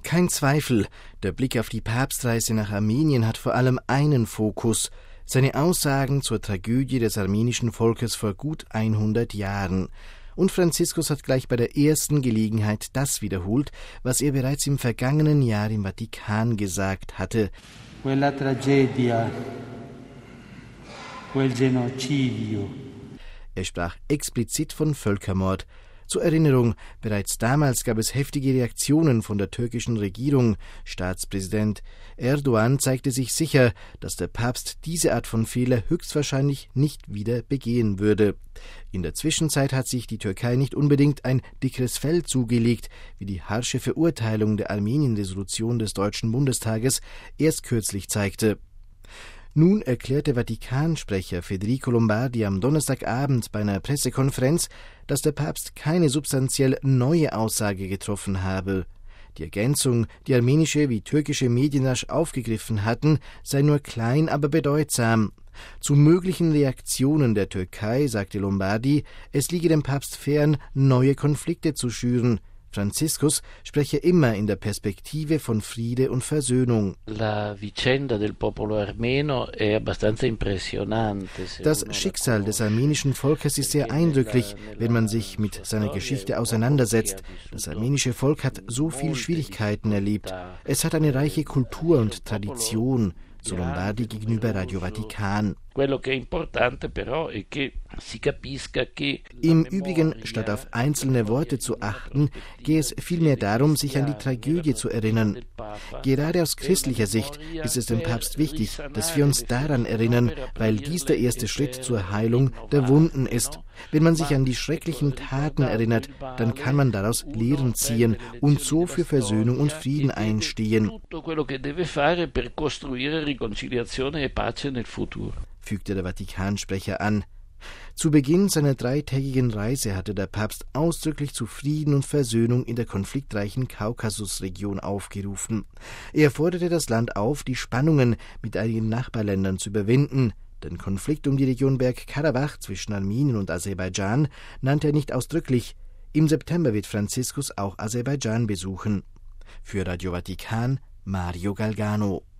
Kein Zweifel, der Blick auf die Papstreise nach Armenien hat vor allem einen Fokus: seine Aussagen zur Tragödie des armenischen Volkes vor gut 100 Jahren. Und Franziskus hat gleich bei der ersten Gelegenheit das wiederholt, was er bereits im vergangenen Jahr im Vatikan gesagt hatte. Quella tragedia, quel genocidio. Er sprach explizit von Völkermord. Zur Erinnerung, bereits damals gab es heftige Reaktionen von der türkischen Regierung. Staatspräsident Erdogan zeigte sich sicher, dass der Papst diese Art von Fehler höchstwahrscheinlich nicht wieder begehen würde. In der Zwischenzeit hat sich die Türkei nicht unbedingt ein dickes Fell zugelegt, wie die harsche Verurteilung der Armenien-Resolution des Deutschen Bundestages erst kürzlich zeigte. Nun erklärte Vatikansprecher Federico Lombardi am Donnerstagabend bei einer Pressekonferenz, dass der Papst keine substanziell neue Aussage getroffen habe. Die Ergänzung, die armenische wie türkische Medien rasch aufgegriffen hatten, sei nur klein, aber bedeutsam. Zu möglichen Reaktionen der Türkei sagte Lombardi, es liege dem Papst fern, neue Konflikte zu schüren. Franziskus spreche immer in der Perspektive von Friede und Versöhnung. Das Schicksal des armenischen Volkes ist sehr eindrücklich, wenn man sich mit seiner Geschichte auseinandersetzt. Das armenische Volk hat so viele Schwierigkeiten erlebt. Es hat eine reiche Kultur und Tradition, so Lombardi gegenüber Radio Vatikan. Im Übrigen, statt auf einzelne Worte zu achten, gehe es vielmehr darum, sich an die Tragödie zu erinnern. Gerade aus christlicher Sicht ist es dem Papst wichtig, dass wir uns daran erinnern, weil dies der erste Schritt zur Heilung der Wunden ist. Wenn man sich an die schrecklichen Taten erinnert, dann kann man daraus Lehren ziehen und so für Versöhnung und Frieden einstehen, fügte der Vatikansprecher an. Zu Beginn seiner 3-tägigen Reise hatte der Papst ausdrücklich zu Frieden und Versöhnung in der konfliktreichen Kaukasusregion aufgerufen. Er forderte das Land auf, die Spannungen mit einigen Nachbarländern zu überwinden. Den Konflikt um die Region Bergkarabach zwischen Armenien und Aserbaidschan nannte er nicht ausdrücklich. Im September wird Franziskus auch Aserbaidschan besuchen. Für Radio Vatikan, Mario Galgano.